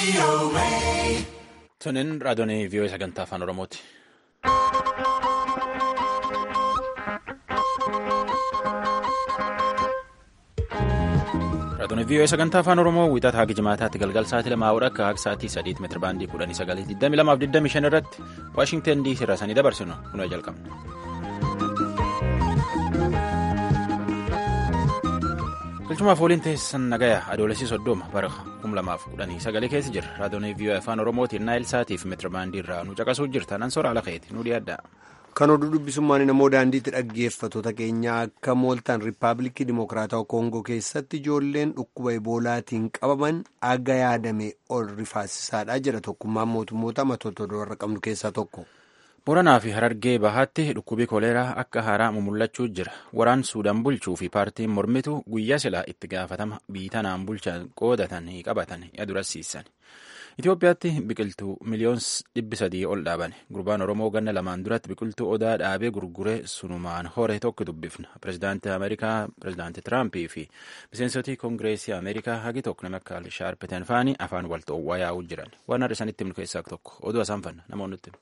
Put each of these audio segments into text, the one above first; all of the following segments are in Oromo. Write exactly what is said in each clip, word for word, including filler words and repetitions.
Sunin raadiyoon vii'oo sagantaa afaan Oromooti. Raadiyoon vii'oo sagantaa afaan Oromoo wiixata haga jimaataatti galgal sa'aatii lamaa hawudha akka haga sa'aatii sadiitti meetira baandii kudhanii sagalii digdamii lamaaf digdamii shan irratti Waashingtan diisii irraa sanii dabarsinu kunoo jalqabna. Bilchumaaf waliin teessan nagayaa adoolessi soddoma bara kuma lamaaf kudhanii sagalee keessa jira. Raadiyoon vii'oo afaan Oromootiin naayil saatiif meetira baandii irraa nu caqasuu jirtan ansoora ala keeti nu dhiyaadha. Kan oduu dubbisummaan namoo daandiitti dhaggeeffattoota keenya akka mooltaan Riippaabilikii Dimokiraatawaa Koongoo keessatti ijoolleen dhukkuba Eboolaatiin qabaman aga yaadame ol rifaasisaadha jedha tokkummaan mootummoota matoota warra qabnu keessaa tokko. Booranaa fi Harargee Bahaatti dhukkubii koleeraa akka haaraa mumullachuu jira. Waraan Suudaan bulchuu fi paartiin mormitu guyyaa silaa itti gaafatama biitanaan bulchan qoodatanii qabatanii adurasiisan. Itoophiyaatti biqiltuu miliyoons dhibbi sadii ol dhaaban. Gurbaan Oromoo ganna lamaan duratti biqiltuu odaa dhaabee gurguree sunumaan horee tokko dubbifna. Pireezidaantii Ameerikaa, Pireezidaantii Tiraampii fi miseensotii Koongireesii Ameerikaa hagi tokko nama akka Shaarpeten faanii afaan wal xoo'aa yaa'uu jiran. Waan har'a isanitti himnu keessaa tokko oduu isaan fanna namoonni nutti.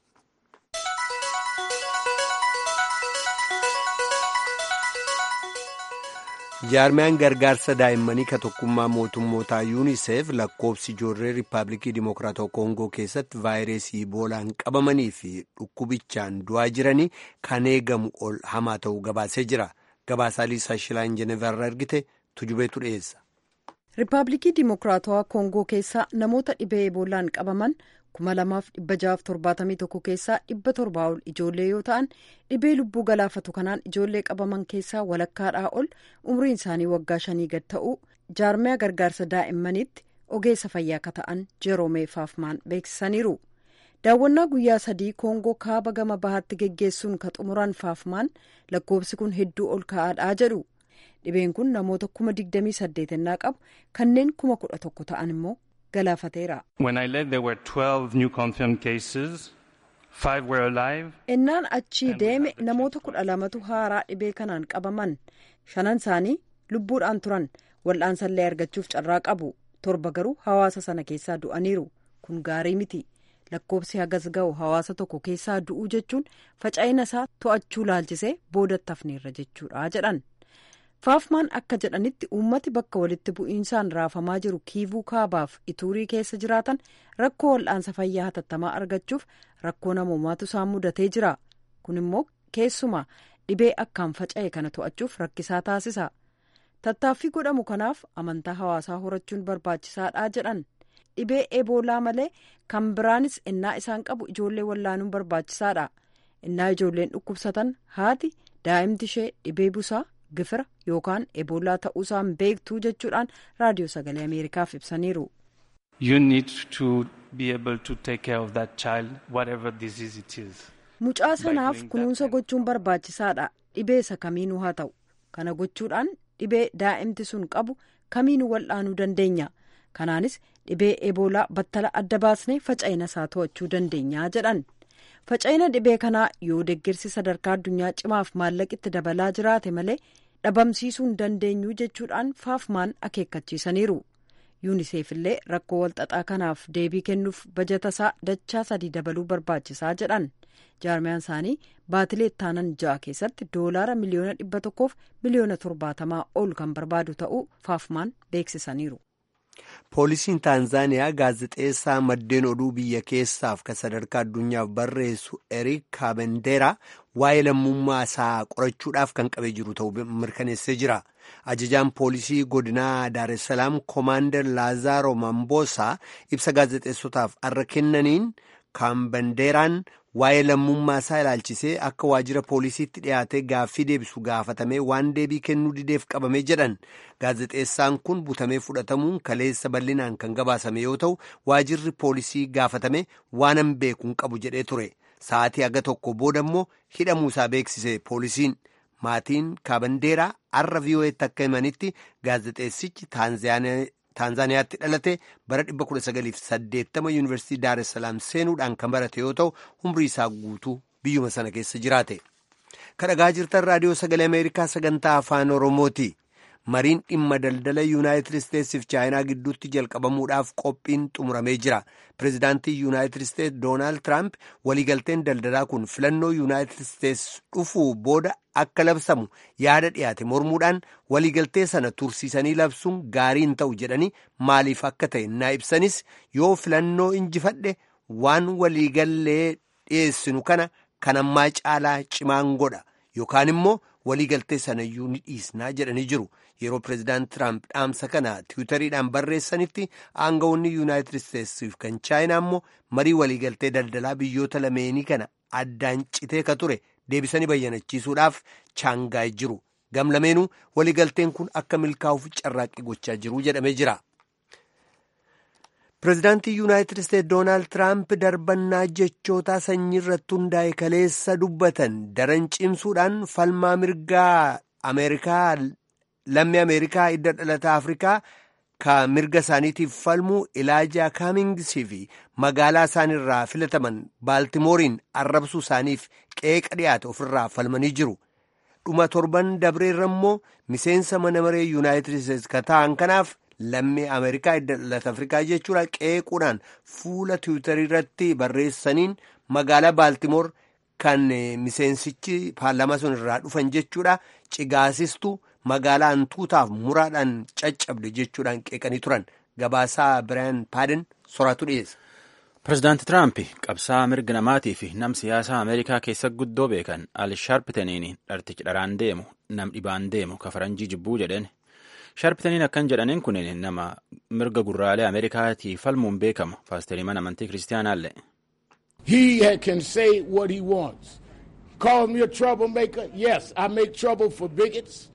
Jaarmiyaan gargaarsa daa'immanii ka tokkummaa mootummootaa yuuniseef lakkoofsi ijoollee riippaabilikii dimokiraatawaa koongoo keessatti vaayirasii iboolaan qabamanii fi dhukkubichaan du'aa jiranii kan eegamu ol hamaa ta'uu gabaasee jira. Gabaasaa Liisaa Shilaan Jenevarraa ergite tujubeetu dhiyeessa. Riippaabilikii dimokiraatawaa koongoo keessaa namoota dhibee iboolaan qabaman kuma lamaaf dhibba jahaaf torbaatamii tokko keessaa dhibba torbaa ol ijoollee yoo ta'an dhibee lubbuu galaafatu kanaan ijoollee qabaman keessaa walakkaadhaa ol umriin isaanii waggaa shanii gad ta'uu jaarmiyaa gargaarsa daa'immaniitti ogeessa fayyaa akka ta'an Jeroomee Faafmaan beeksisaniiru. Daawwannaa guyyaa sadii koongoo kaaba gama bahaatti geggeessuun ka xumuran Faafmaan lakkoofsi kun hedduu ol ka'aadhaa jedhu. Dhibeen kun namoota kuma digdamii saddeetannaa qabu kanneen kuma kudha tokko ta'an immoo galaafateera. Innaan achii deeme namoota kudha lamatu haaraa dhibee kanaan qabaman shanan isaanii lubbuudhaan turan wal'aansallee argachuuf carraa qabu torba garuu hawaasa sana keessaa du'aniiru kun gaarii miti lakkoofsi hagas ga'u hawaasa tokko keessaa du'uu jechuun faca'ina isaa to'achuu laalchisee boodatti hafneerra jechuudha jedhan. Faafmaan akka jedhanitti uummati bakka walitti bu'iinsaan raafamaa jiru kiivuu kaabaaf ituurii keessa jiraatan rakkoo wal'aansa fayyaa hatattamaa argachuuf rakkoo namoomaatu isaan mudatee jira. Kun immoo keessumaa dhibee akkaan faca'e kana to'achuuf rakkisaa taasisa. Tattaaffii godhamu kanaaf amantaa hawaasaa horachuun barbaachisaadha jedhan. Dhibee eboolaa malee kan biraanis innaa isaan qabu ijoollee wallaanuun barbaachisaadha. Innaa ijoolleen dhukkubsatan haati daa'imti ishee dhibee busaa. Gifira yookaan eboolaa ta'uusaan beektuu jechuudhaan raadiyoo sagalee Ameerikaaf ibsaniiru. Mucaa sanaaf kunuunsa gochuun barbaachisaadha. Dhibee isa kamiinuu haa ta'u. Kana gochuudhaan dhibee daa'imti sun qabu kamiinuu wal'aanuu dandeenya. Kanaanis dhibee eboolaa battala adda baasnee faca'ina isaa to'achuu dandeenya jedhan. Faca'ina dhibee kanaa yoo deeggarsi sadarkaa addunyaa cimaaf maallaqitti dabalaa jiraate malee dhabamsiisuu hin dandeenyu jechuudhaan Faafmaan akeekkachiisaniiru. Yuuniseef illee rakkoo walxaxaa kanaaf deebii kennuuf bajata isaa dachaa sadii dabaluu barbaachisaa jedhan. Jaarmiyaan isaanii baatilee ittaanan ja'a keessatti doolaara miliyoona dhibba tokkoof miliyoona torbaatamaa ol kan barbaadu ta'uu Faafmaan beeksisaniiru. Poolisiin Taanzaaniyaa gaazexeessaa maddeen oduu biyya keessaaf kan sadarkaa addunyaaf barreessu Eriik Kaabendeeraa waa'ee lammummaa isaa qorachuudhaaf kan qabee jiru ta'uu mirkaneessee jira. Ajajaan poolisii godinaa Daaressalaam Koomaandar Laazaaroo Mamboosaa ibsa gaazexeessotaaf har'a kennaniin Kaabendeeraan waa'ee lammummaa isaa ilaalchisee akka waajjira poolisiitti dhiyaatee gaaffii deebisu gaafatamee waan deebii kennuu dideef qabamee jedhan. Gaazexeessaan kun butamee fudhatamuun kaleessa bal'inaan kan gabaasame yoo ta'u waajjirri poolisii gaafatame waan hin beeku hin qabu jedhee ture. Sa'aatii haga tokko booda immoo hidhamuu isaa beeksise poolisiin. Maatiin Kaabendeeraa har'a vii'oo'eetti akka himanitti gaazexeessichi Taanzaaniyaatti dhalate bara dhibba kudha sagaliif saddeettama yuunivarsiitii Daaressalaam seenuudhaan kan barate yoo ta'u umrii isaa guutuu biyyuma sana keessa jiraate. Kan dhagaa jirtan raadiyoo sagalee Ameerikaa sagantaa afaan Oromooti. mariin dhimma daldala yuunaayitid isteetsiif chaayinaa gidduutti jalqabamuudhaaf qophiin xumuramee jira. Pireezidaantii yuunaayitid isteets Doonaald Tiraamp waliigalteen daldalaa kun filannoo yuunaayitid isteets dhufuu booda akka labsamu yaada dhiyaate mormuudhaan waliigaltee sana tursiisanii labsuun gaarii hin ta'u jedhanii maaliif akka ta'e naa ibsanis yoo filannoo injifadhe waan waliigallee dhiyeessinu kana kan ammaa caalaa cimaan godha yookaan immoo waliigaltee sanayyuu ni dhiisnaa jedhanii jiru. Yeroo pireezidaant Tiraamp dhaamsa kana tiwutariidhaan barreessanitti aangawoonni yuunaayitid isteetsiif kan chaayinaa immoo marii waliigaltee daldalaa biyyoota lameenii kana addaan citee ka ture deebisanii bayyanachiisuudhaaf chaangaay jiru. Gamlameenuu waliigalteen kun akka milkaa'uuf carraaqqii gochaa jiru jedhamee jira. Pireezidaantii yuunaayitid isteets Doonaald Tiraamp darbannaa jechootaa sanyii irratti hundaa'e kaleessa dubbatan daran cimsuudhaan falmaa mirgaa Ameerikaa lammii Ameerikaa hidda dhalataa Afrikaa ka mirga isaaniitiif falmuu Ilaajaa Kaamingisii fi magaalaa isaaniirraa filataman Baaltimooriin arrabsuu isaaniif qeeqa dhiyaate ofirraa falmanii jiru. Dhuma torban dabreerra immoo miseensa mana maree yuunaayitid isteets ka ta'an kanaaf lammii Ameerikaa hidda dhalata Afrikaa jechuudha qeequudhaan fuula tiwutarii irratti barreessaniin magaalaa Baaltimoor kan miseensichi paarlaamaa sun irraa dhufan jechuudha cigaasistuu magaalaa hantuutaaf muraadhaan caccabde jechuudhaan qeeqanii turan. Gabaasaa Biraayan Paaden soraatu dhiyeessa. Pireezidaanti Tiraamp qabsaa mirga namaatii fi nam siyaasaa Ameerikaa keessa guddoo beekan Al Sharptaniin dhartichi dharaan deemu nam dhibaan deemu ka faranjii jibbuu jedhan. Sharptaniin akkan jedhaniin kun nama mirga gurraalee Ameerikaatii falmuun beekamu paasterii mana amantii kiristaanaallee. He can say what he wants. Call me a troublemaker. Yes, I make trouble for bigots.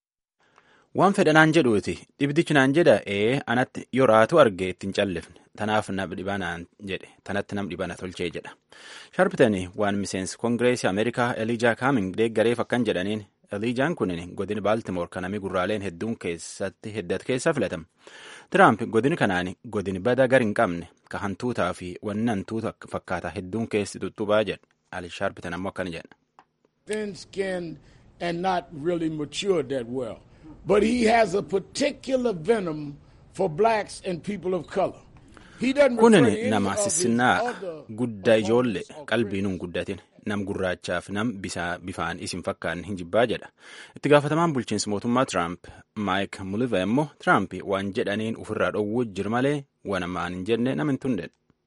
Waan fedhanaan jedhuuti dhibdichi naan jedha ee anatti yoo raatu arge ittiin callifne tanaaf nam dhibanaan jedhe tanatti nam dhibana tolchee jedha. Sharptanii waan miseensi koongireesii Ameerikaa Elijaa Kaaming deeggareef akkan jedhaniin Elijaan kunin godin Baaltimoor kan namni gurraaleen hedduun keessatti heddatu keessa filatama. Tiraamp godin kanaan godin bada gar hin qabne ka hantuutaa fi wanni hantuuta fakkaata hedduun keessi tuttuubaa jedha. Al Sharptan ammoo akkana jedha. Thin skinned and not really matured that well. But he has a particular venom for blacks and people of color. Kunin nama sissinnaa guddaa ijoollee qalbiin hin guddatin nam gurraachaaf nam bifaan isin fakkaan hin jibbaa jedha. Itti gaafatamaan bulchiinsa mootummaa Tiraamp Maayik Muliva immoo Tiraamp waan jedhaniin ofirraa dhowwuu jir malee waan ammaan hin jenne nam hin tunde.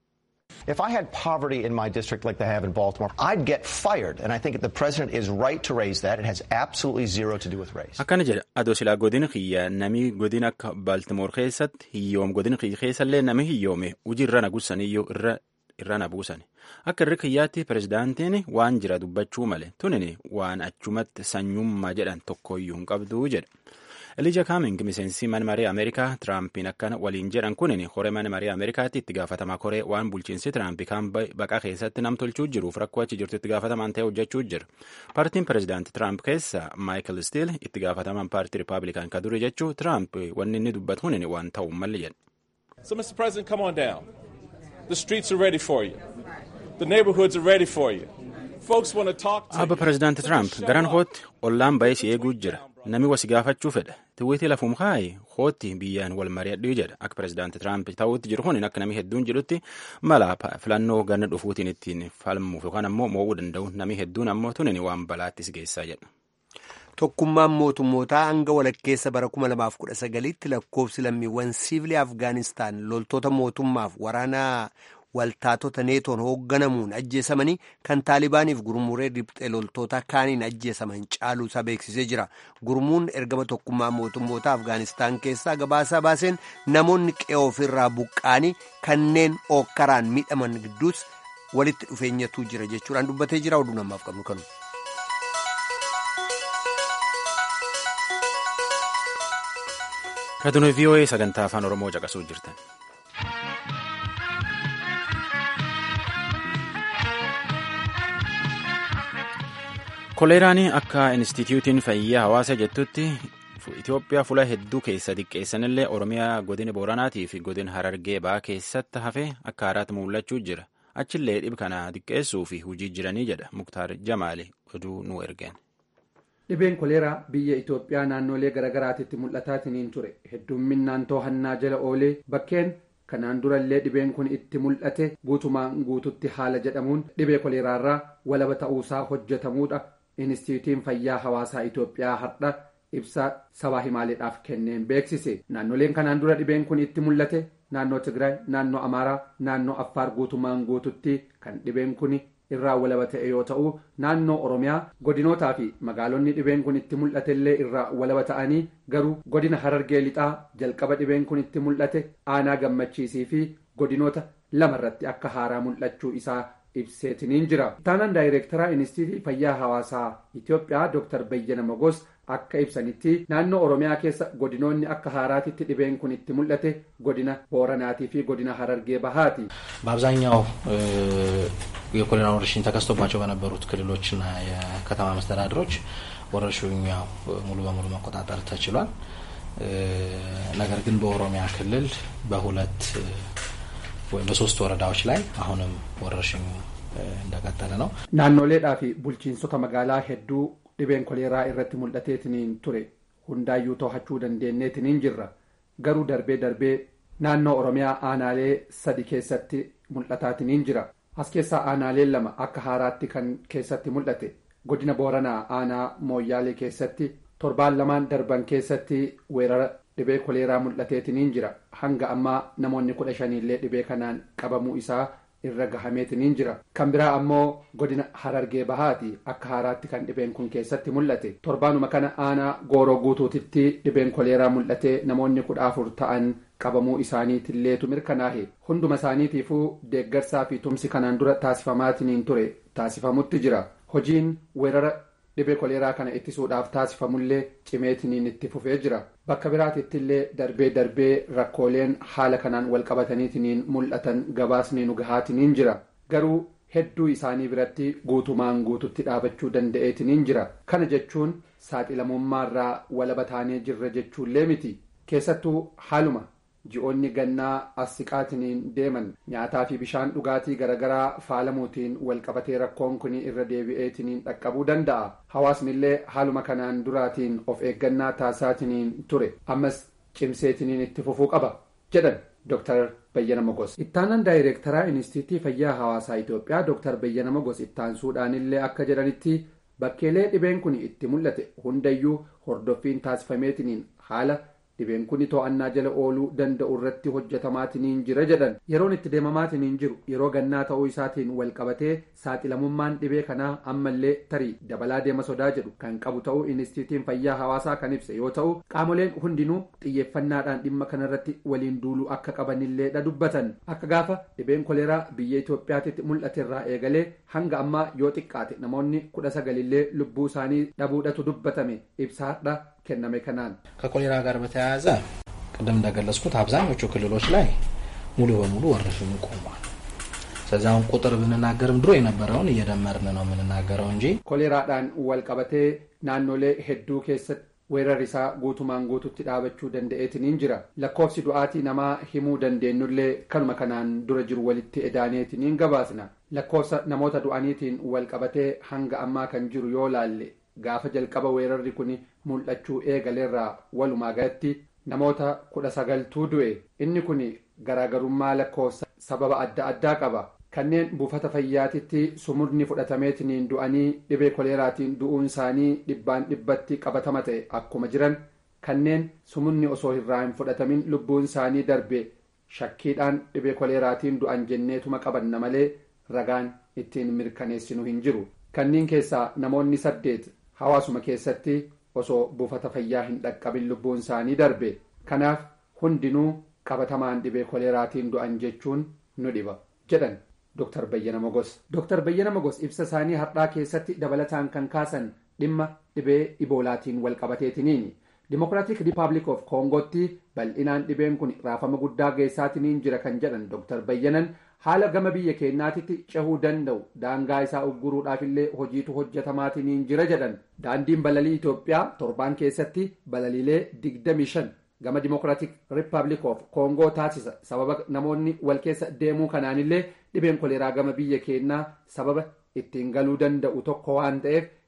If I had poverty in my district like they have in Baltimore, I'd get fired. And I think the president is right to raise that. It has absolutely zero to do with race. Akkana jedha adoo silaa godina kiyya nami godina akka Baltimore keessatti hiyyoom godina kiyya keessallee nami hiyyoome hojii irra na gussaniyyuu irra irra na buusani. Akka irra kiyyaatti pireezidaantiin waan jira dubbachuu male tunini waan achumatti sanyummaa jedhan tokkoyyuu hin qabduu jedha. Elijaa Kaaming miseensi mana maree Ameerikaa Tiraampiin akkana waliin jedhan kunin koree mana maree Ameerikaatti itti gaafatamaa koree waan bulchiinsi Tiraamp kan baqaa keessatti nam tolchuu jiruuf rakkoo achi jirtu itti gaafatamaan ta'e hojjechuu jira. Paartiin pireezidaanti Tiraamp keessa Maayikel Stiil itti gaafatamaan paartii Rippaabilikaan ka duri jechuu Tiraamp wanni inni dubbatu kunin waan ta'u malli jedha. So Mister President, come on down. The streets are ready for you. The neighborhoods are ready for you. Folks want to talk to you. Abba pireezidaanti Tiraamp garan hootti ollaan ba'ee si eeguu jira. Nami wasi gaafachuu fedha. Tiwiitii lafuun kaayi hootti biyyaan wal mari'adhuu jedha. Akka pireezidaanti Tiraamp ta'utti jiru kun akka nami hedduun jedhutti mala filannoo ganna dhufuutiin ittiin falmuuf yookaan ammoo mo'uu danda'u nami hedduun ammoo tunin waan balaattis geessaa jedha. Tokkummaan mootummootaa hanga walakkeessa bara kuma lamaaf kudha sagaliitti lakkoofsi lammiiwwan siivilii Afgaanistaan loltoota mootummaaf waraana waltaatota neetoon hoogganamuun ajjeesamanii kan taalibaaniif gurmuree riphxee loltoota kaaniin ajjeesaman caaluu isaa beeksisee jira. Gurmuun ergama tokkummaa mootummoota Afgaanistaan keessaa gabaasaa baaseen namoonni qe'ee ofirraa buqqaanii kanneen ookkaraan miidhaman gidduus walitti dhufeenyatu jira jechuudhaan dubbatee jira. Oduu namaaf qabnu kanu. Raadiyoo V O A sagantaa afaan Oromoo caqasuu jirtan. Koleeraan akka Inistituutiin Fayyaa Hawaasa jettutti Itoophiyaa fuula hedduu keessa xiqqeessanillee Oromiyaa godina Booranaatii fi godina Harargee ba'aa keessatti hafee akka haaraatti mul'achuu jira. Achillee dhib kana xiqqeessuu fi hojii jiranii jedha Muktaar Jamaali oduu nu ergeen. Dhibeen koleeraa biyya Itoophiyaa naannolee garagaraatitti mul'ataatiin ture. Heddumminaan to'annaa jala oolee bakkeen kanaan durallee dhibeen kun itti mul'ate guutumaan guututti haala jedhamuun dhibee koleeraarraa walaba ta'uusaa hojjetamuudha. Inistituutiin fayyaa hawaasaa Itoophiyaa har'a ibsa sabaa himaaleedhaaf kenneen beeksise. Naannoleen kanaan dura dhibeen kun itti mul'ate naannoo Tigraay, naannoo Amaaraa, naannoo Affaar guutumaan guututti kan dhibeen kun irraa walaba ta'e yoo ta'u, naannoo Oromiyaa godinootaa fi magaalonni dhibeen kun itti mul'atellee irraa walaba ta'anii garuu godina Harargee lixaa jalqaba dhibeen kun itti mul'ate aanaa gammachiisii fi godinoota lama irratti akka haaraa mul'achuu isaa ibseetiniin jira. Ittaanaan daayireektaraa Inistituutii Fayyaa Hawaasaa Itoophiyaa Dooktar Bayyana Mogos akka ibsanitti naannoo Oromiyaa keessa godinoonni akka haaraatitti dhibeen kun itti mul'ate godina Booranaatii fi godina Harargee Bahaati. በአብዛኛው የኮሌራ ወረርሽኝ ተከስቶባቸው በነበሩት ክልሎችና የከተማ መስተዳድሮች ወረርሽኙ ሙሉ በሙሉ መቆጣጠር ተችሏል። ነገር ግን በኦሮሚያ ክልል በሁለት ወይም በሶስት ወረዳዎች ላይ አሁንም ወረርሽኙ እንደቀጠለ ነው። ናኖሌዳፊ ቡልቺንሶታ መጋላ ሄዱ dhibeen koleeraa irratti mul'ateetiniin ture hundaayyuu to'achuu dandeenyeetiniin jirra. Garuu darbee darbee naannoo Oromiyaa aanaalee sadi keessatti mul'ataatiniin jira. As keessaa aanaaleen lama akka haaraatti kan keessatti mul'ate godina Booranaa aanaa Mooyyaalee keessatti torbaan lamaan darban keessatti weerara dhibee koleeraa mul'ateetiniin jira. Hanga ammaa namoonni kudha shaniillee dhibee kanaan qabamuu isaa irra gahameetiniin jira. Kan biraa ammoo godina Harargee Bahaati akka haaraatti kan dhibeen kun keessatti mul'ate. Torbaanuma kana aanaa Gooroo guutuutitti dhibeen koleeraa mul'ate namoonni kudha afur ta'an qabamuu isaaniitilleetu mirkanaahe. Hunduma isaaniitiifuu deeggarsaa fi tumsi kanaan dura taasifamaatiniin ture taasifamutti jira. Hojiin weerara dhibee koleeraa kana ittisuudhaaf taasifamullee cimeetiniin itti fufee jira. Bakka biraatittillee darbee darbee rakkooleen haala kanaan wal qabataniitiniin mul'atan gabaasni nu gahaatiniin jira. Garuu hedduu isaanii biratti guutumaan guututti dhaabachuu danda'eetiniin jira. Kana jechuun saaxilamummaarraa walaba taanee jirra jechuullee miti. Keessattuu haaluma ji'oonni gannaa as siqaatiniin deeman nyaataa fi bishaan dhugaatii garagaraa faalamuutiin wal qabatee rakkoon kun irra deebi'eetiniin dhaqqabuu danda'a. Hawaasnillee haaluma kanaan duraatiin of eeggannaa taasisaatiniin ture ammas cimseetiniin itti fufuu qaba jedhan Dooktar Bayyana Mogos. Ittaanaan daayireektaraa Inistituutii Fayyaa Hawaasaa Itoophiyaa Dooktar Bayyana Mogos ittaansuudhaanillee akka jedhanitti bakkeelee dhibeen kun itti mul'ate hundayyuu hordoffiin taasifameetiniin haala dhibeen kun to'annaa jala ooluu danda'u irratti hojjetamaatiniin jira jedhan. Yeroon itti deemamaatiniin jiru yeroo gannaa ta'uu isaatiin wal qabatee saaxilamummaan dhibee kanaa ammallee tarii dabalaa deema sodaa jedhu kan qabu ta'uu Inistituutiin Fayyaa Hawaasaa kan ibse yoo ta'u qaamoleen hundinuu xiyyeeffannaadhaan dhimma kanarratti waliin duuluu akka qabanilleedha dubbatan. Akka gaafa dhibeen koleeraa biyya Itoophiyaatti mul'aterraa eegalee hanga ammaa yoo xiqqaate namoonni kudha sagalillee lubbuu isaanii dhabuudhatu dubbatame ibsaadha ከነመ ከናን ከኮሌራ ጋር በተያያዘ ቀደም እንደገለጽኩት አብዛኞቹ ክልሎች ላይ ሙሉ በሙሉ ወረርሽኙ ቆሟል። ስለዚህ አሁን ቁጥር ብንናገርም ድሮ የነበረውን እየደመርን ነው የምንናገረው እንጂ ኮሌራዳን ወልቀበቴ ናኖሌ ሄዱ keessatti weerarisaa guutumaan guututti dhaabachuu danda'eetiniin jira. Lakkoofsi du'aatii namaa himuu dandeenyullee kanuma kanaan dura jiru walitti edaaneetiniin gabaasna. Lakkoofsa namoota du'aniitiin walqabatee hanga ammaa kan jiru yoo laalle gaafa jalqaba weerarri kun mul'achuu eegaleerraa walumaa galatti namoota kudha sagaltuu du'e. Inni kun garaagarummaa lakkoofsa sababa adda addaa qaba. Kanneen buufata fayyaatitti sumurni fudhatameetiniin du'anii dhibee koleeraatiin du'uun isaanii dhibbaan dhibbatti qabatama ta'e akkuma jiran kanneen sumurni osoo irraa hin fudhatamin lubbuun isaanii darbe shakkiidhaan dhibee koleeraatiin du'an jenneetuma qabanna malee ragaan ittiin mirkaneessinu hin jiru. Kanneen keessaa namoonni saddeet hawaasuma keessatti osoo buufata fayyaa hin dhaqqabin lubbuun isaanii darbe. Kanaaf hundinuu qabatamaan dhibee koleeraatiin du'an jechuun nu dhiba jedhan Dooktar Bayyana Mogos. Dooktar Bayyana Mogos ibsa isaanii har'aa keessatti dabalataan kan kaasan dhimma dhibee iboolaatiin walqabateetiniini. Dimokiraatik Rippaabilik of Koongootti bal'inaan dhibeen kun raafama guddaa geessaatiniin jira kan jedhan Dooktar Bayyanan haala gama biyya keenyaatitti cehuu danda'u daangaa isaa ugguruudhaafillee hojiitu hojjetamaatiniin jira jedhan. Daandiin balalii Itoophiyaa torbaan keessatti balaliilee digdamii shan gama Dimokiraatik Rippaabilik of Koongoo taasisa. Sababa namoonni wal keessa deemuu kanaanillee dhibeen koleeraa gama biyya keenyaa sababa ittiin galuu danda'u tokko waan ta'eef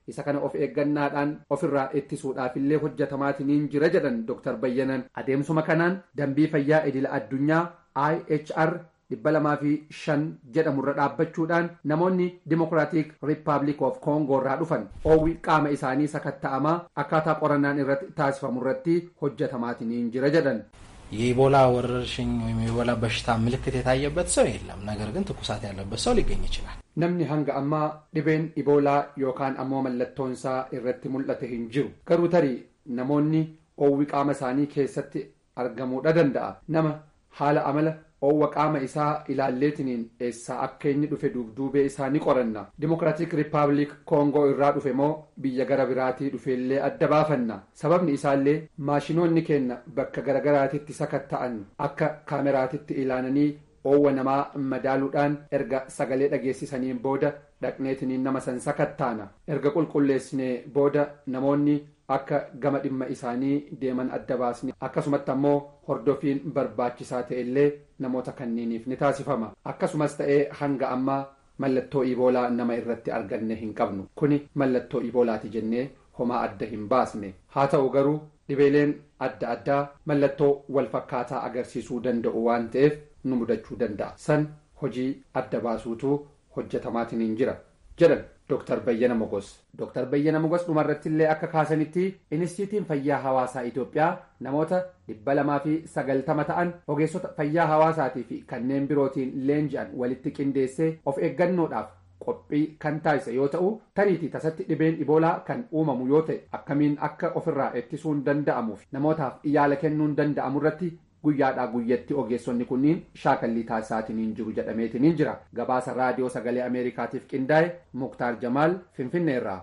isa kana of eeggannaadhaan ofirraa ittisuudhaafillee hojjetamaatiin jira jedhan Dr. Bayyanan. Adeemsuma kanaan dambii fayyaa idila addunyaa I H R dhibba lamaa fi shan jedhamurra dhaabbachuudhaan namoonni Democratic Republic of Congo irraa dhufan oowwi qaama isaanii sakatta'amaa akkaataa qorannaan irratti taasifamu irratti hojjetamaatiin jira jedhan. የኢቦላ ወረርሽኝ ወይም የኢቦላ በሽታ ምልክት የታየበት ሰው የለም። ነገር ግን ትኩሳት ያለበት ሰው ሊገኝ ይችላል። namni hanga ammaa dhibeen iboolaa yookaan ammoo mallattoonsaa irratti mul'ate hin jiru. Garuu tarii namoonni oowwi qaama isaanii keessatti argamuudha danda'a. Nama haala amala oowwa qaama isaa ilaalleetiniin eessaa akka inni dhufe duubduubee isaa ni qoranna. Democratic Republic Congo irraa dhufe moo biyya gara biraatii dhufeellee adda baafanna. Sababni isaallee maashinoonni keenya bakka garagaraatitti sakatta'an akka kaameraatitti ilaalanii oowwa namaa madaaluudhaan erga sagalee dhageessisaniin booda dhaqneetiniin nama san sakattaana. Erga qulqulleessinee booda namoonni akka gama dhimma isaanii deeman adda baasni. Akkasumatti ammoo hordofiin barbaachisaa ta'ellee namoota kanniiniif ni taasifama. Akkasumas ta'ee hanga ammaa mallattoo iboolaa nama irratti arganne hin qabnu. Kuni mallattoo iboolaati jennee homaa adda hin baasne. Haa ta'u garuu dhibeeleen adda addaa mallattoo wal fakkaataa agarsiisuu danda'u waan ta'eef nu mudachuu danda'a. San hojii adda baasuutu hojjetamaatiin jira jedhan Dr. Bayyana Mogos. Dr. Bayyana Mogos dhumarratti illee akka kaasanitti Inistiitiyuutiin Fayyaa Hawaasaa Itoophiyaa namoota dhibba lamaa fi sagaltama ta'an ogeessota fayyaa hawaasaatii fi kanneen birootiin leenji'an walitti qindeessee of eeggannoodhaaf qophii kan taasise yoo ta'u tariitii tasatti dhibeen iboolaa kan uumamu yoo ta'e akkamiin akka ofirraa ittisuun danda'amuuf namootaaf yaala kennuun danda'amu irratti guyyaadhaa guyyatti ogeessonni kunniin shaakallii taasisaatiin jiru jedhameetiin jira. Gabaasa raadiyoo sagalee Ameerikaatiif qindaa'e Muktaar Jamaal Finfinneerraa.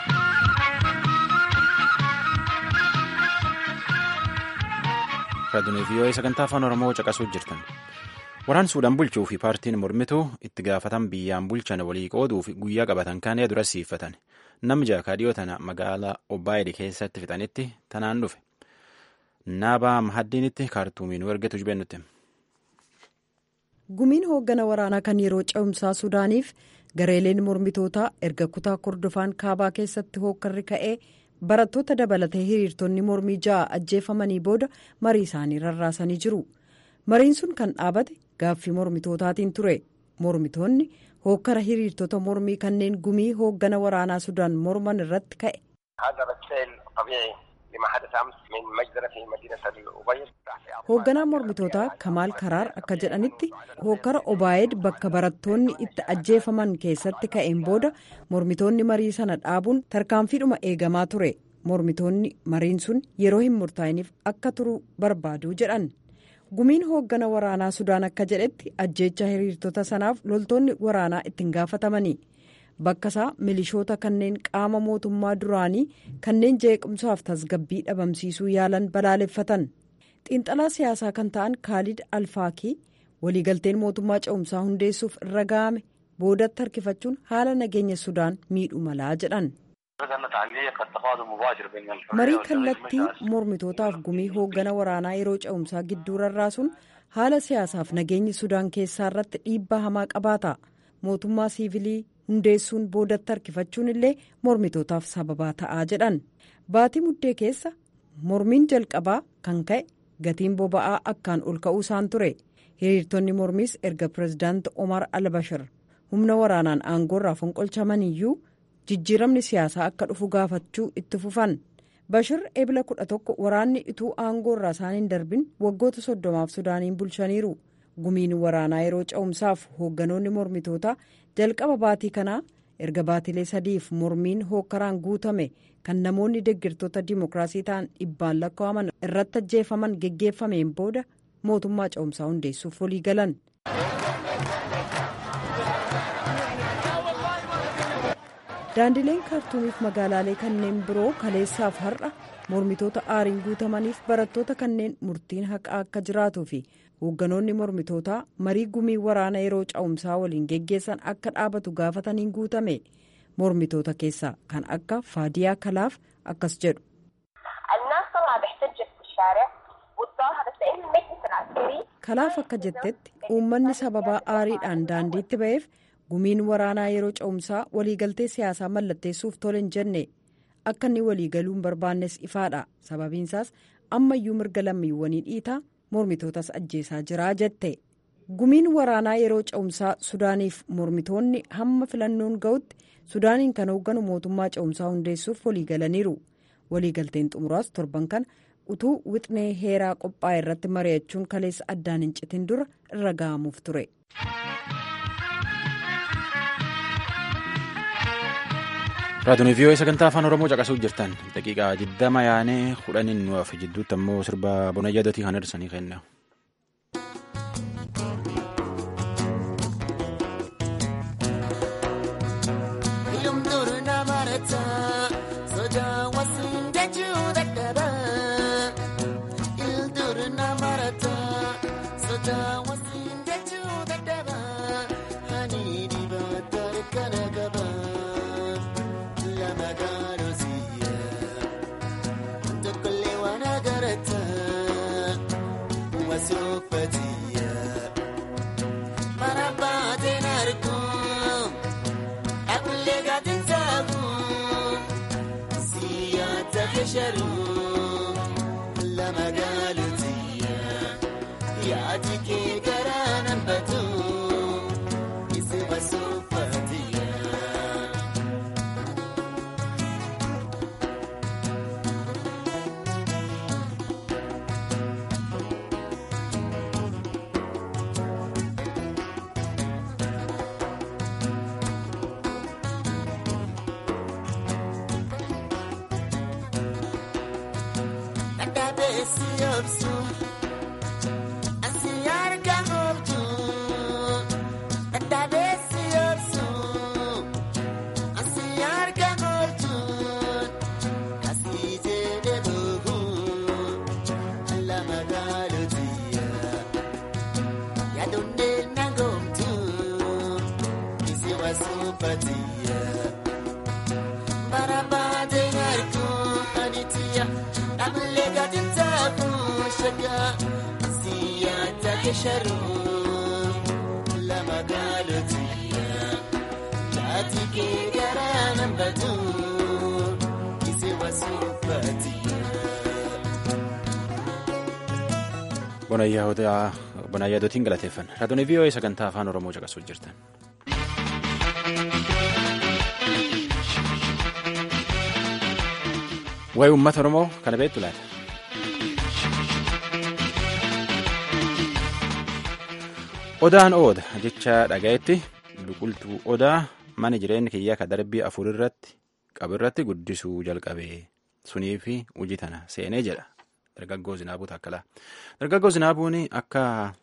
Raadiyoo fi sagantaa afaan Oromoo caqasuu jirtan. Waraan Suudaan bulchuu fi paartiin mormituu itti gaafatan biyyaan bulchan walii qooduuf guyyaa qabatan kan dura siifatan. Namni jaakaa dhiyoo tana magaalaa Obbaayid keessatti fixanitti tanaan dhufe. Naabaa Mahaddiinitti kaartuumiin ergetu jibennutti. Gumiin hooggana waraanaa kan yeroo ce'umsaa Suudaaniif gareeleen mormitootaa erga kutaa Kordofaan kaabaa keessatti hookkarri ka'ee barattoota dabalatee hiriirtonni mormii ja'a ajjeefamanii booda marii isaanii rarraasanii jiru. Mariin sun kan dhaabate gaaffii mormitootaatiin ture. Mormitoonni hookkara hiriirtota mormii kanneen gumii hooggana waraanaa Sudaan morman irratti ka'e. Hoogganaan mormitootaa Kamaal Karaar akka jedhanitti hookkara Obaayed bakka barattoonni itti ajjeefaman keessatti ka'een booda mormitoonni marii sana dhaabuun tarkaanfiidhuma eegamaa ture. Mormitoonni mariin sun yeroo hin murtaa'iniif akka turu barbaadu jedhan. Gumiin hooggana waraanaa Sudaan akka jedhetti ajjeecha hiriirtota sanaaf loltoonni waraanaa ittiin gaafatamanii. Bakka isaa milishoota kanneen qaama mootummaa duraanii kanneen jeequmsaaf tasgabbii dhabamsiisuu yaalan balaaleffatan. Xiinxalaa siyaasaa kan ta'an Kaalid Alfaakii waliigalteen mootummaa ce'umsaa hundeessuuf irra ga'ame boodatti harkifachuun haala nageenya Sudaan miidhuu malaa jedhan. Marii kallattii mormitootaaf gumii hooggana waraanaa yeroo ce'umsaa gidduu rarraasuun haala siyaasaaf nageenya Sudaan keessaa irratti dhiibbaa hamaa qabaata. Mootummaa siivilii hundeessuun boodatti harkifachuun illee mormitootaaf sababaa ta'aa jedhan. Baatii muddee keessa mormiin jalqabaa kan ka'e gatiin boba'aa akkaan ol ka'uu isaan ture. Hiriirtonni mormiis erga pirezidaanti Omar Albashir humna waraanaan aangoorraa fonqolchamaniyyuu jijjiiramni siyaasaa akka dhufu gaafachuu itti fufan. Bashir ebila kudha tokko waraanni ituu aangoorraa isaan hin darbin waggoota soddomaaf Sudaaniin bulchaniiru. Gumiin waraanaa yeroo ce'umsaaf hoogganoonni mormitootaa jalqaba baatii kanaa erga baatilee sadiif mormiin hookkaraan guutame kan namoonni deeggartoota dimokiraasii ta'an dhibbaan lakkaa'aman irratti ajjeefaman geggeeffameen booda mootummaa ce'umsaa hundeessuuf walii galan. Daandileen kaartuumiif magaalaalee kanneen biroo kaleessaaf har'a mormitoota aariin guutamaniif barattoota kanneen murtiin haqaa akka jiraatuu fi hoogganoonni mormitootaa marii gumii waraana yeroo ce'umsaa waliin geggeessan akka dhaabatu gaafataniin guutame. Mormitoota keessaa kan akka Faadiyaa Kalaaf akkas jedhu. Kalaaf akka jettetti uummanni sababaa aariidhaan daandiitti ba'eef gumiin waraanaa yeroo ce'umsaa waliigaltee siyaasaa mallatteessuuf tole hin jenne akka inni waliigaluu hin barbaannes ifaadha. Sababiinsaas ammayyuu mirga lammiiwwanii dhiitaa mormitootas ajjeesaa jiraa jette. Gumiin waraanaa yeroo ce'umsaa Sudaaniif mormitoonni hamma filannoon ga'utti Sudaaniin kan hoogganu mootummaa ce'umsaa hundeessuuf waliigalaniiru. Waliigalteen xumuraas torban kana utuu wixnee heeraa qophaa'e irratti mari'achuun kaleessa addaan hin citin dura irra ga'amuuf ture. Raadiyoo vii'oo'ee sagantaa afaan Oromoo caqasuuf jirtan daqiiqaa digdama yaanee kudhaniin nuuf jidduutti ammoo sirba Bonayyaa Dootii kan hirsanii kenna. Bonayyaa Dootiin galateeffanna. Raadiyoo vii'oo'ee sagantaa afaan Oromoo caqasuuf jirtan. Waa'ee uummata Oromoo kana beektu laata? Odaan ooda jecha dhagayetti biqiltuu odaa mana jireenya kiyyaa ka darbii afur irratti qabirratti guddisuu jalqabee sunii fi hojii tana seenee jedha. Dargaggoo Zinaabuu Taakkalaa. Dargaggoo Zinaabuun akka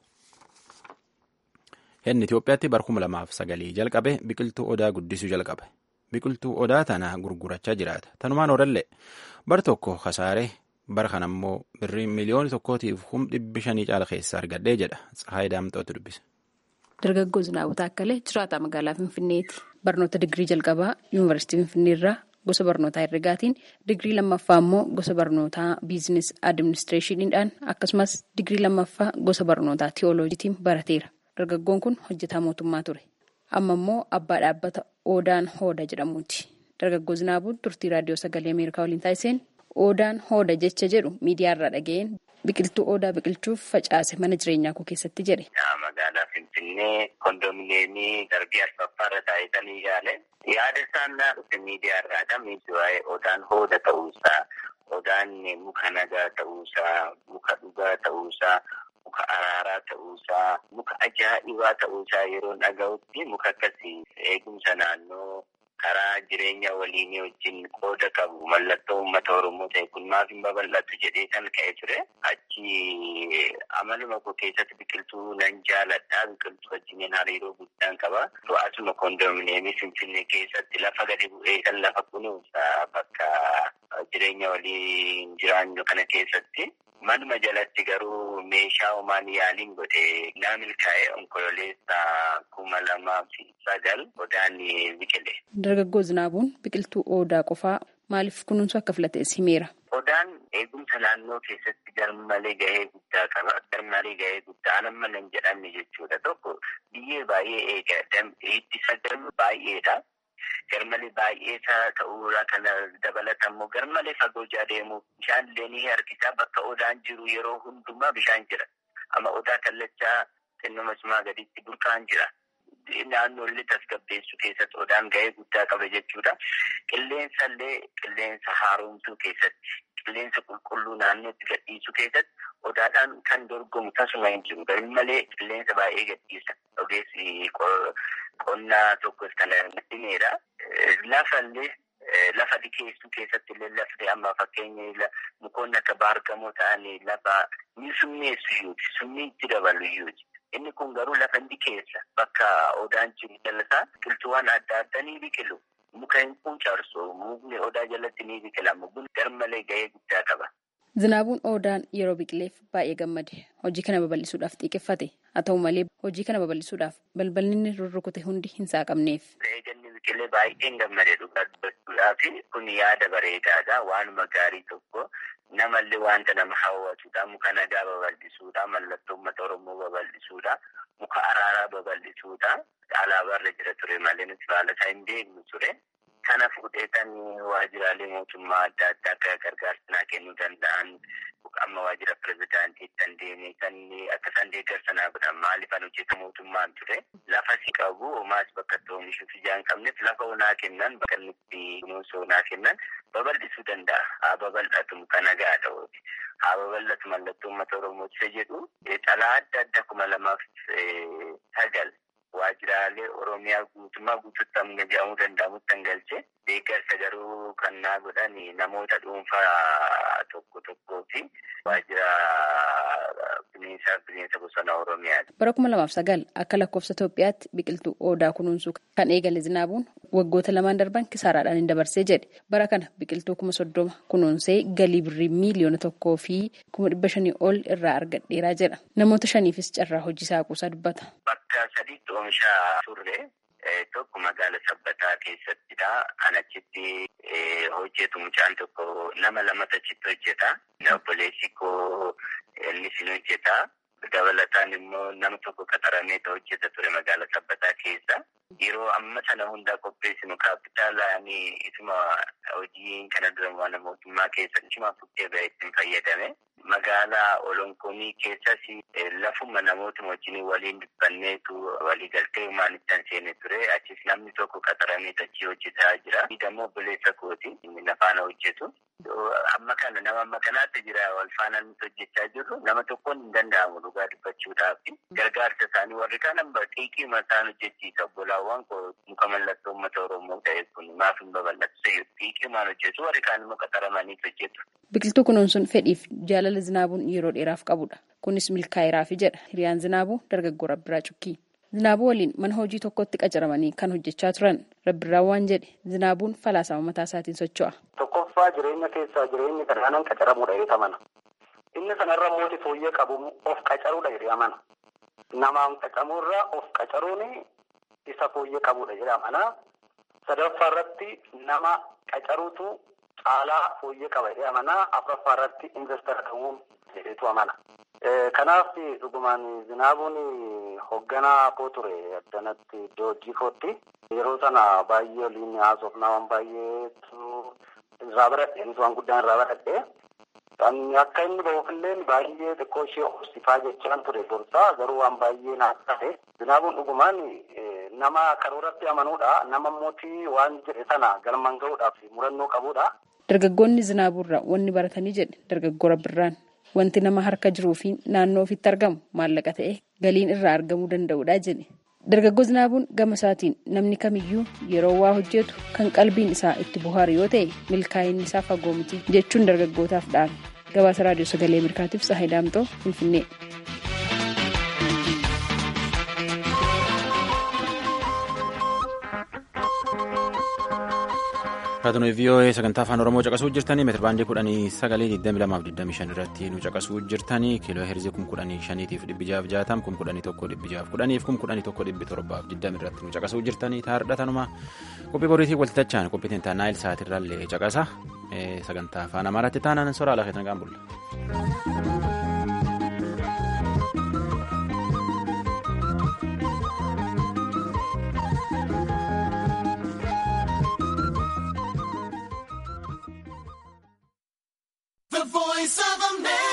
inni Itoophiyaatti bara kuma lamaaf sagalii jalqabe biqiltuu odaa guddisuu jalqabe. Biqiltuu odaa tana gurgurachaa jiraata. Tanumaan oollee bara tokko kasaaree bara kana immoo birrii miliyoona tokkootiif kum dhibbi shanii caala keessaa argadhee jedha. Tsahaayii Daamxootu dubbise. Dargaggoo Zinaabuu Taakkalee jiraataa magaalaa Finfinneeti. Barnoota digirii jalqabaa Yuunivarsiitii Finfinneerraa gosa barnootaa herregaatiin digirii lammaffaa immoo gosa barnootaa biizines adiministireeshiniidhaan akkasumas digirii lammaffaa gosa barnootaa tiyooloojiitiin barateera. Dargaggoon kun hojjetaa mootummaa ture. Amma immoo abbaa dhaabbata Odaan Hooda jedhamuuti. Dargaggoo Zinaabuun turtii raadiyoo sagalee Ameerikaa waliin taasiseen Odaan Hooda jecha jedhu miidiyaarraa dhaga'een biqiltuu odaa biqilchuuf facaase mana jireenyaa koo keessatti jedhe. Magaalaa Finfinnee kondominiyeemii darbii arfaffaarra taa'etanii yaale yaada isaan dhufe miidiyaarraadha. Waa'ee odaan hooda ta'uusaa, odaan muka nagaa ta'uusaa, muka dhugaa ta'uusaa, muka araaraa ta'uusaa, muka ajaa'ibaa ta'uusaa yeroo dhaga'utti muka akkasii eegumsa naannoo karaa jireenya waliinii wajjin qooda qabu mallattoo uummata Oromoo ta'e kun maaf hin babal'atu jedhee kan ka'e ture. Achi amaluma koo keessatti biqiltuu nan jaaladha. Biqiltuu wajjin hariiroo guddaan qaba. Asuma kondominiyeemii Finfinnee keessatti lafa gadi bu'ee kan lafa kunuunsa bakka jireenya waliin jiraannu kana keessatti. Manuma jalatti garuu meeshaa homaan yaaliin godhee naa milkaa'ee onkololeessa kuma lamaa fi sagal odaan biqile. Dargaggoo Zinaabuun biqiltuu odaa qofaa maaliif kunuunsu akka filates himeera. Odaan eegumsa naannoo keessatti garmalee gahee guddaa qaba. Garmalee gahee guddaa amma nan jedhamne jechuudha. Tokko biyyee baay'ee eega. Ittisa garma baay'eedha. Garmalee baay'ee ta'uurraa kana dabalatammoo garmalee fagoo deemu bishaan illee ni harkisa. Bakka odaan jiru yeroo hundumaa bishaan jira. Amma odaa kallachaa xinnuma cimaa gaditti burqaan jira. Naannoollee tasgabbeessuu keessatti odaan gahee guddaa qaba jechuudha. Qilleensa illee qilleensa haaromsuu keessatti, qilleensa qulqulluu naannootti gadhiisuu keessatti odaadhaan kan dorgomu tasuma hin jiru. Garmalee qilleensa baay'ee gadhiisa. Ogeessi qonnaa tokkos kan himeera. Lafa illee lafa dhikeessuu keessatti illee lafti amma fakkeenya mukoonni akka baargamoo ta'anii lafa ni summeessu iyyuuti. Summii itti dabalu iyyuuti. Inni kun garuu lafa dhikeessa bakka odaan jiru jalasaa biqiltuuwwan adda addaa ni biqilu. Muka hin quucarsu. Mukni odaa jalatti ni biqila. Mukni garmalee gahee guddaa qaba. Zinaabuun odaan yeroo biqileef baay'ee gammade. Hojii kana babal'isuudhaaf xiiqeffate. Haa ta'u malee hojii kana babal'isuudhaaf balballi inni rurrukute hundi hin saaqamneef. Eeganni biqilee baay'een gammade dhugaa dubbachuudhaaf kun yaada bareedaadha. Waanuma gaarii tokko namallee wanta nama hawwatudha. Muka nagaa babal'isuudha. Mallattoo uummata Oromoo babal'isuudha. Muka araaraa babal'isuudha. Alaabaarra jira ture malee nuti baala isaa hin beeknu ture. Kana fuudheetan waajjiraalee mootummaa adda addaa akka gargaarsa naa kennuu danda'an amma waajjira pirezidaantiitti kan deemee kan akka isaan deeggarsa naa godhan maaliif an hojjeta mootummaan ture lafa si qabu homaas bakka itti oomishuuf ijaa hin qabneef lafa onaa kennan bakka inni itti kunuunsa onaa kennan babal'isuu danda'a. Haa babal'atu muka nagaadha ooti. Haa babal'atu mallattoo uummata Oromooti jedhu xalaa adda addaa kuma lamaaf sagal. Waajjiraalee Oromiyaa guutummaa guutuutti amma jedhamuu danda'amutti kan galche deeggarsa garuu kan naa godhan namoota dhuunfaa tokko tokkoo fi waajjira bineensaa bineensa bosona Oromiyaati. Bara kuma lamaaf sagal akka lakkoofsa Itoophiyaatti biqiltuu odaa kunuunsuu kan eegale Zinaabuun waggoota lamaan darban kisaaraadhaan hin dabarsee jedhe. Bara kana biqiltuu kuma soddoma kunuunsee galii birrii miiliyoona tokkoo fi kuma dhibba shanii ol irraa argadheeraa jedha. Namoota shaniifis carraa hojii saaquusaa dubbata. Bakka sadiitti oomisha turre tokko magaala sabbataa keessattidha. Kan achitti hojjetu mucaan tokko nama lamatu achitti hojjeta. Obboleessi koo innis ni hojjeta. Dabalataan immoo nama tokko qaxaramee hojjeta ture magaala sabbataa keessa. Yeroo amma sana hundaa qopheessinu kaapitaalaan isuma hojii kana dura waan mootummaa keessa isuma fuudhee ba'ee ittiin fayyadame. Magaalaa Olonkoomii keessas lafuma namoota wajjin waliin dubbanneetu walii galtee humaanitti kan seene ture. Achis namni tokko qaxaramee achii hojjetaa jira. Dammoo obboleessa kooti inni nafaana hojjetu. Amma kana nama amma kanaatti jira wal faana nuti hojjechaa jirru nama tokkoon hin danda'amu dhugaa dubbachuudhaaf. Gargaarsa isaanii warri kaan amma xiiqii mataan hojjechiisa. Obbolaawwan koo muka mallattoo uummata Oromoo ta'e kun maaf hin babal'atu xiiqii maan hojjetu warri kaan immoo qaxaramanii hojjetu. Biqiltuu kunuunsuun fedhiif jaalala Zinaabuun yeroo dheeraaf qabudha. Kunis milkaa'eeraafi jedha hiriyaan Zinaabuu dargaggoo Rabbiraa Cukkii. Zinaabuu waliin mana hojii tokkotti qacaramanii kan hojjechaa turan Rabbiraan waan jedhe Zinaabuun falaasama mataa isaatiin socho'a. Tokkoffaa jireenya keessaa jireenyi kanaan qacaramuudha jedhama mana. Inni kanarra mootii fooyyee qabu of qacaruudha jedhama mana. Namaan qacamuurraa of qacaruun isa fooyyee qabuudha jedhama. Sadaffaa irratti nama qacaruutu caalaa fooyyee qaba jedhama. Afuraffaa irratti investara ta'uun jedhetu amana. Kanaaf dhugumaan Zinaabuun hoogganaa koo ture addanatti iddoo hojii kootti yeroo sana baay'ee waliin haasofnaa waan baay'ee irraa baradhe innis waan guddaan irraa baradhe akka inni bahuufillee baay'ee xiqqoo ishee hoosifaa jechaan ture gorsaa garuu waan baay'ee naaf taate Zinaabuun dhugumaan nama karooratti amanuudha nama mootii waan jedhe sana galmaan gahuudhaaf murannoo qabuudha. Dargaggoonni Zinaabuurraa wanni baratanii jedhe dargaggoo Rabbirraan. Wanti nama harka jiruu fi naannoo ofitti argamu maallaqa ta'e galiin irraa argamuu danda'udha jedhe. Dargaggoo Zinaabuun gama isaatiin namni kamiyyuu yeroo waa hojjetu kan qalbiin isaa itti bohaaru yoo ta'e milkaa'inni isaa fagoo miti jechuun dargaggootaaf dhaame. Gabaasa Raadiyoo Sagalee Ameerikaatiif Sahay Daamtoo Finfinnee. Raadiyoo V O A sagantaa afaan Oromoo caqasuu jirtanii meetira baandii kudhanii sagalii digdami lamaaf digdami shan irratti nu caqasuu jirtanii kiiloo heerzii kum kudhanii shaniitiif dhibbi jaaf jaatam kum kudhanii tokko dhibbi jaaf kudhaniif kum kudhanii tokko dhibbi torbaaf digdami irratti nu caqasuu jirtanii taardhatanuma qophii boriitii waltitachaan qophii tintaa naayil sa'aatirraallee caqasa sagantaa afaan Amaaraatti taanaan soraa laafeetan qaambulla. The Voice of America.